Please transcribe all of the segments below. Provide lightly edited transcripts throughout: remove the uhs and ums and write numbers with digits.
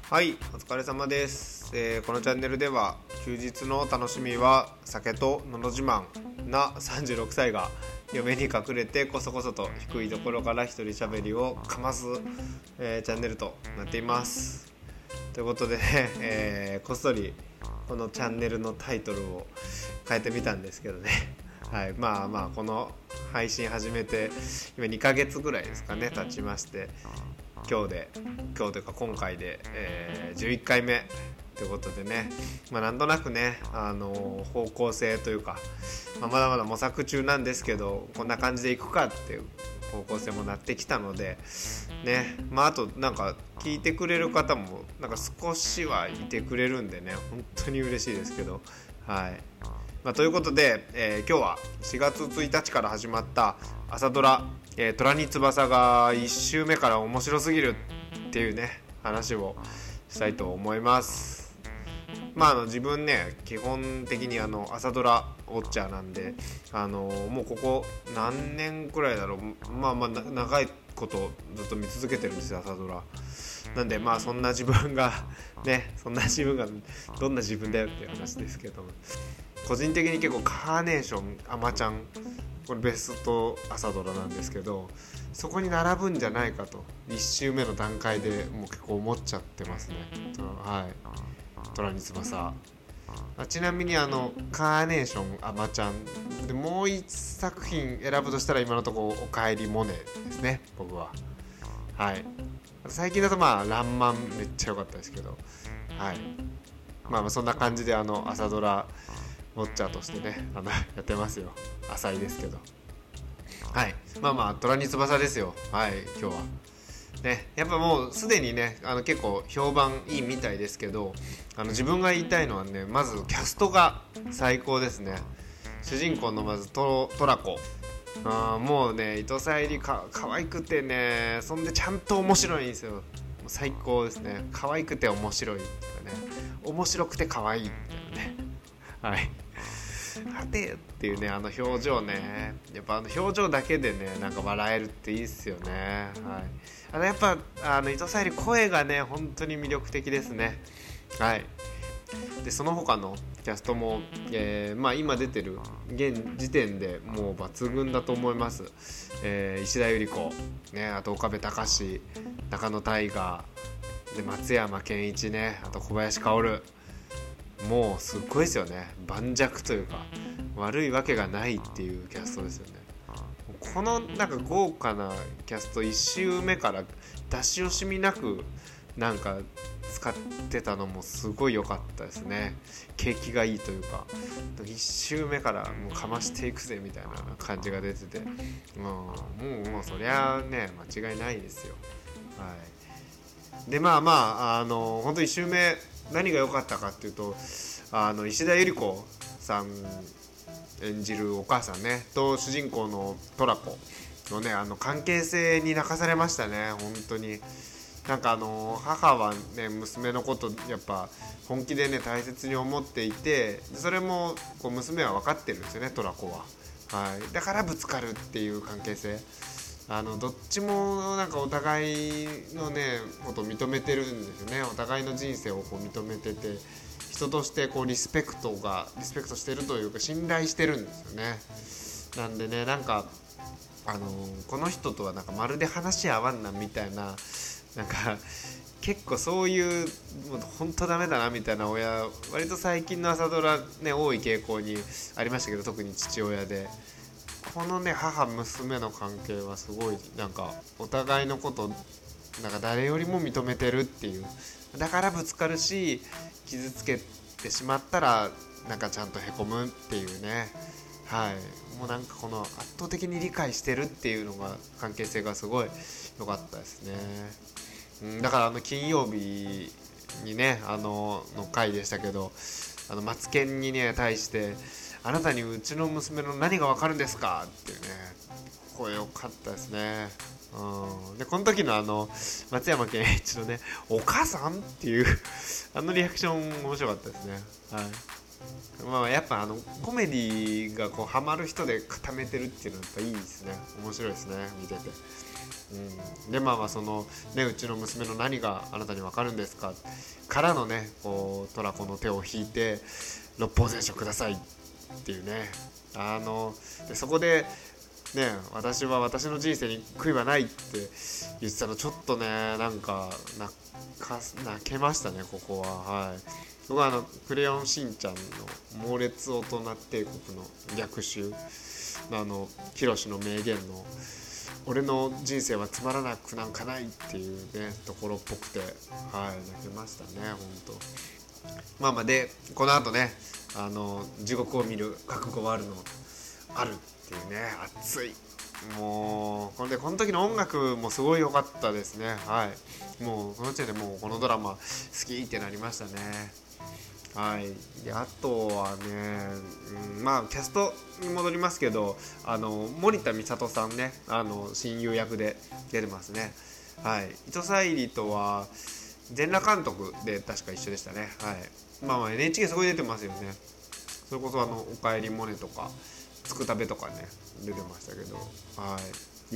はい、お疲れ様です。このチャンネルでは休日の楽しみは酒とのど自慢な36歳が嫁に隠れてこそこそと低いところから一人喋りをかます、チャンネルとなっています。ということでね、こっそりこのチャンネルのタイトルを変えてみたんですけどねはい、まあこの配信始めて今2ヶ月ぐらいですかね経ちまして、今日というか今回で、11回目ということでね、なんとなくね、方向性というか、まだまだ模索中なんですけど、こんな感じでいくかっていう方向性もなってきたのでね、あとなんか聞いてくれる方もなんか少しはいてくれるんでね、本当に嬉しいですけど、はい。ということで、今日は4月1日から始まった朝ドラ虎に翼が1週目から面白すぎるっていうね話をしたいと思います。自分ね基本的に朝ドラウォッチャーなんで、もうここ何年くらいだろう、長いことずっと見続けてるんですよ、朝ドラなんで。そんな自分がどんな自分だよっていう話ですけど、個人的に結構カーネーションあまちゃん、これベスト朝ドラなんですけど、そこに並ぶんじゃないかと1週目の段階でもう結構思っちゃってますね。はい、虎に翼。ちなみにカーネーションあまちゃんでもう1作品選ぶとしたら今のところおかえりモネですね、僕は。はい。最近だとらんまんめっちゃ良かったですけど、はい。そんな感じで朝ドラウォッチャーとしてねやってますよ。浅いですけど、はい。虎に翼ですよ。はい、今日はね、やっぱもうすでにね結構評判いいみたいですけど、自分が言いたいのはね、まずキャストが最高ですね。主人公のまずトラコ、もうね伊藤沙莉可愛くてね、そんでちゃんと面白いんですよ。もう最高ですね。可愛くて面白いっていうかね、面白くて可愛いっていうね、はい。はてっていうね表情ね、やっぱ表情だけでねなんか笑えるっていいっすよね。はい。やっぱ伊藤沙莉声がね本当に魅力的ですね。はい。でその他のキャストも、今出てる現時点でもう抜群だと思います。石田ゆり子ね、あと岡部隆史、中野大河で松山ケンイチね、あと小林薫、もうすっごいですよね。盤石というか悪いわけがないっていうキャストですよね。このなんか豪華なキャスト1週目から出し惜しみなくなんか使ってたのもすごい良かったですね。景気がいいというか、1週目からもうかましていくぜみたいな感じが出てて、もうそりゃね間違いないですよ。はい。で本当1週目何が良かったかっていうと、石田ゆり子さん演じるお母さんねと主人公のトラコのね関係性に泣かされましたね。本当になんか母はね娘のことやっぱ本気でね大切に思っていて、それもこう娘は分かってるんですよね、トラコは。はい。だからぶつかるっていう関係性、どっちもなんかお互いのねことを認めてるんですよね。お互いの人生をこう認めてて、人としてこうリスペクトしてるというか信頼してるんですよね。なんでねなんかこの人とはなんかまるで話合わんなみたいな、なんか結構そういうもう本当ダメだなみたいな親、割と最近の朝ドラね多い傾向にありましたけど、特に父親で。このね母娘の関係はすごいなんかお互いのことなんか誰よりも認めてるっていう、だからぶつかるし傷つけてしまったらなんかちゃんとへこむっていうね。はい。もうなんかこの圧倒的に理解してるっていうのが関係性がすごい良かったですね。だから金曜日にねの回でしたけど、マツケンにね対してあなたにうちの娘の何がわかるんですかっていうね声良かったですね。でこの時の松山ケンイチのねお母さんっていうリアクション面白かったですね。はい。 やっぱコメディがこうハマる人で固めてるっていうのはやっぱいいですね。面白いですね、見てて。でそのね、うちの娘の何があなたに分かるんですかからのね、こうトラコの手を引いて六法全書くださいっていうね、でそこでね、私は私の人生に悔いはないって言ってたの、ちょっとねなんか泣けましたね、ここは。はい、僕はクレヨンしんちゃんの猛烈大人帝国の逆襲のヒロシの名言の俺の人生はつまらなくなんかないっていうねところっぽくて、はい、泣けましたね、本当。でこの後ね、地獄を見る覚悟はあるっていうね、熱い。もうこの時の音楽もすごい良かったですね。はい、もうこの時点でもうこのドラマ好きってなりましたね。はい、であとはね、キャストに戻りますけど、森田美里さんね、親友役で出てますね。はい、糸沙莉とは全裸監督で確か一緒でしたね。はい、NHK すごい出てますよね。それこそおかえりモネとかつくたべとかね出てましたけど、はい、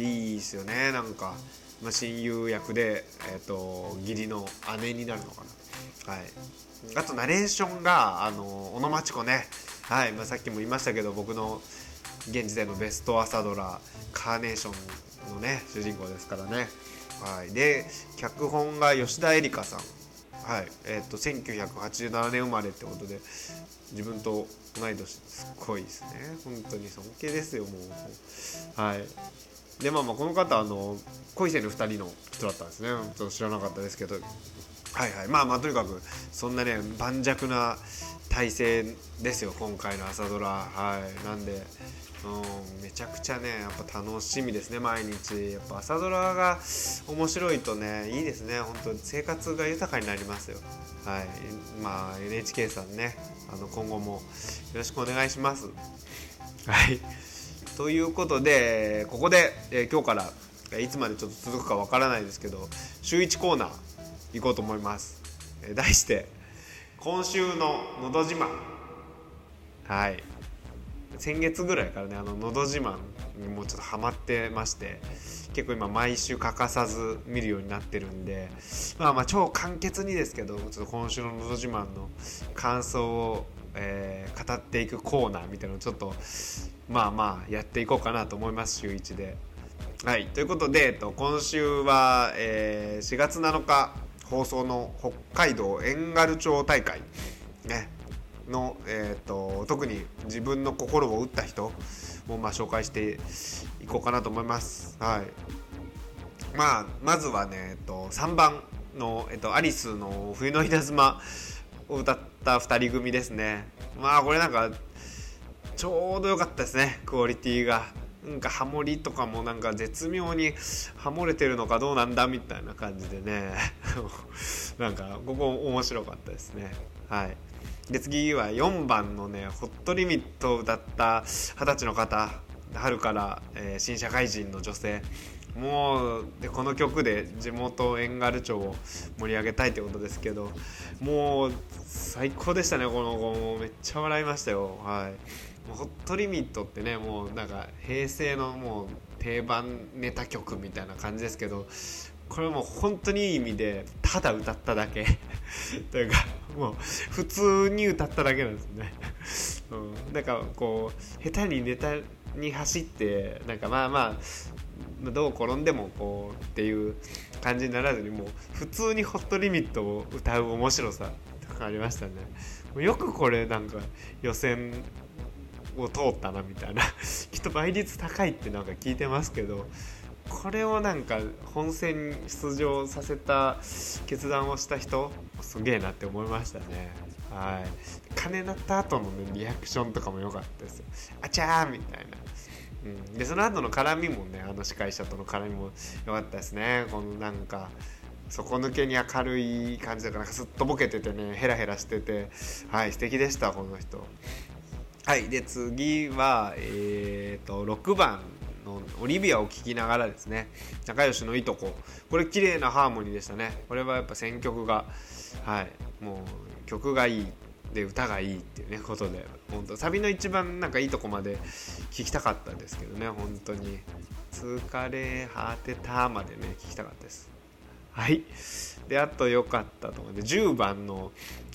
いいですよね。なんか、親友役で、義理の姉になるのかな。はい、あとナレーションが小野真知子ね。はい、さっきも言いましたけど、僕の現時点のベスト朝ドラカーネーションのね主人公ですからね。はい、で脚本が吉田絵里香さん。はい、1987年生まれってことで自分と同い年、すっごいですね。本当に尊敬ですよ、もう。はい、でこの方恋せぬ2人の人だったんですね。ちょっと知らなかったですけど、はいはい、とにかくそんなね盤石な体制ですよ、今回の朝ドラ。はい、なんでめちゃくちゃねやっぱ楽しみですね、毎日。やっぱ朝ドラが面白いとねいいですね、本当に生活が豊かになりますよ。はい、NHK さんね、今後もよろしくお願いします。はい、ということでここで、今日からいつまでちょっと続くかわからないですけど、週1コーナー行こうと思います。題して今週ののど自慢。はい、先月ぐらいからねのど自慢にもうちょっとハマってまして、結構今毎週欠かさず見るようになってるんで、超簡潔にですけど、ちょっと今週ののど自慢の感想を、語っていくコーナーみたいなのをちょっとやっていこうかなと思います、週1で。はい、ということで、今週は、4月7日放送の北海道遠軽町大会、ねの、特に自分の心を打った人も紹介していこうかなと思います。はい、まずはね、3番の、アリスの冬の稲妻を歌った2人組ですね。これなんかちょうど良かったですね、クオリティが。なんかハモリとかもなんか絶妙にハモれてるのかどうなんだみたいな感じでねなんかここ面白かったですね。はい、で次は4番のねホットリミットを歌った20歳の方、春から、新社会人の女性。もうでこの曲で地元遠軽町を盛り上げたいってことですけど、もう最高でしたね、この子。もうめっちゃ笑いましたよ。はい、ホットリミットってね、もうなんか平成のもう定番ネタ曲みたいな感じですけど、これもう本当にいい意味でただ歌っただけというか、もう普通に歌っただけなんですねなんかこう下手にネタに走ってなんかどう転んでもこうっていう感じにならずに、もう普通にホットリミットを歌う面白さとかありましたね。よくこれなんか予選を通ったなみたいなきっと倍率高いってなんか聞いてますけど、これをなんか本戦に出場させた決断をした人すげえなって思いましたね。はい、鐘鳴った後の、ね、リアクションとかも良かったですよ。あちゃーみたいな。でその後の絡みもね、司会者との絡みも良かったですね。このなんか底抜けに明るい感じだから、すっとぼけててね、ヘラヘラしてて、はい、素敵でしたこの人。はい、で次は、6番のオリビアを聴きながらですね、仲良しのいとこ。これ綺麗なハーモニーでしたね。これはやっぱ選曲が、はい、もう曲がいいで歌がいいっていうねことで、本当サビの一番なんかいいとこまで聞きたかったんですけどね、本当に疲れ果てたまでね聞きたかったです。はい。であと良かったと思って10番の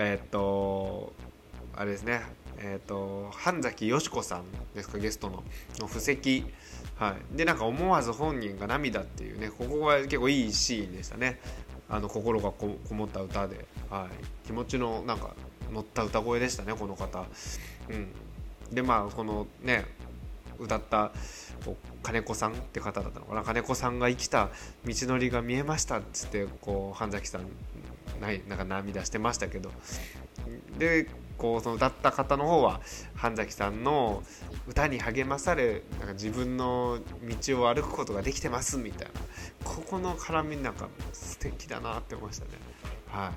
あれですね、半崎よし子さんですか、ゲストの布石、はい、でなんか思わず本人が涙っていうね、ここが結構いいシーンでしたね。心が こもった歌で、はい、気持ちのなんか乗った歌声でしたね、この方。でこのね歌った金子さんって方だったのかな、金子さんが生きた道のりが見えましたっつって半崎さんなんか涙してましたけど、でその歌った方の方は半崎さんの歌に励まされ、なんか自分の道を歩くことができてますみたいな、ここの絡みなんか素敵だなって思いましたね。はい。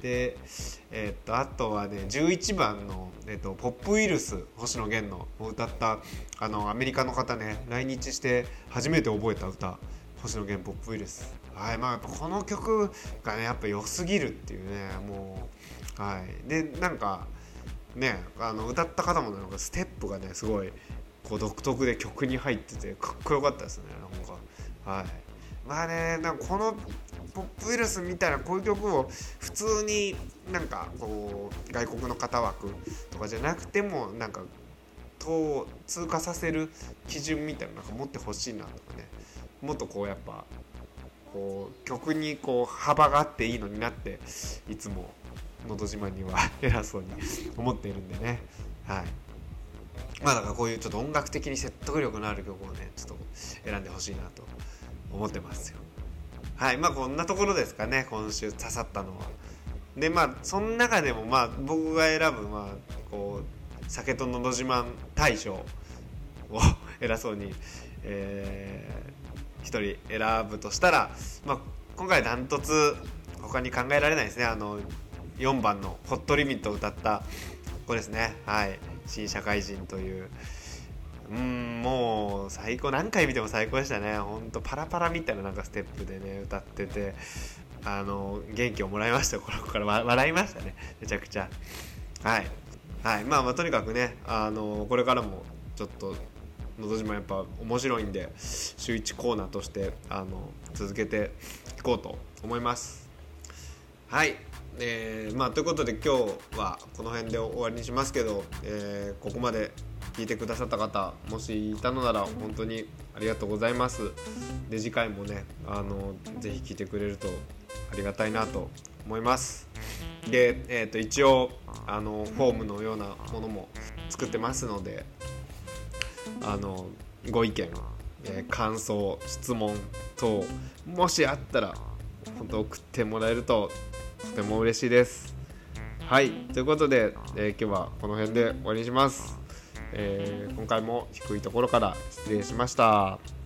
で、あとはね11番の、ポップウイルス、星野源の歌ったアメリカの方ね、来日して初めて覚えた歌、星野源ポップウイルス。はい、この曲がねやっぱ良すぎるっていうね、もう、はい。でなんかね歌った方もなんかステップがねすごい独特で曲に入っててかっこよかったですね、なんか。はい。なんかこのポップウイルスみたいなこういう曲を普通になんか外国の方枠とかじゃなくてもなんか通過させる基準みたいなのなんか持ってほしいなとかね、もっとやっぱ曲に幅があっていいのになっていつものど自慢には偉そうに思っているんでね。はい。だからこういうちょっと音楽的に説得力のある曲をねちょっと選んでほしいなと思ってますよ。はい。こんなところですかね、今週刺さったのは。でその中でも僕が選ぶ酒とのど自慢大賞を偉そうに一人選ぶとしたら、今回ダントツ他に考えられないですね。4番のホットリミットを歌った子ですね。はい。新社会人という、もう最高、何回見ても最高でしたね。ほんとパラパラみたいななんかステップでね歌ってて、元気をもらいましたよ。この子から笑いましたね、めちゃくちゃ。はい、はい。とにかくねこれからもちょっとのど自慢やっぱ面白いんで、週1コーナーとして続けていこうと思います。はい。ということで今日はこの辺で終わりにしますけど、ここまで聞いてくださった方もしいたのなら本当にありがとうございます。で次回もねぜひ聞いてくれるとありがたいなと思います。で、一応フォームのようなものも作ってますので、ご意見、感想、質問等もしあったら本当送ってもらえるととても嬉しいです。はい。ということで、今日はこの辺で終わりにします。今回も低いところから失礼しました。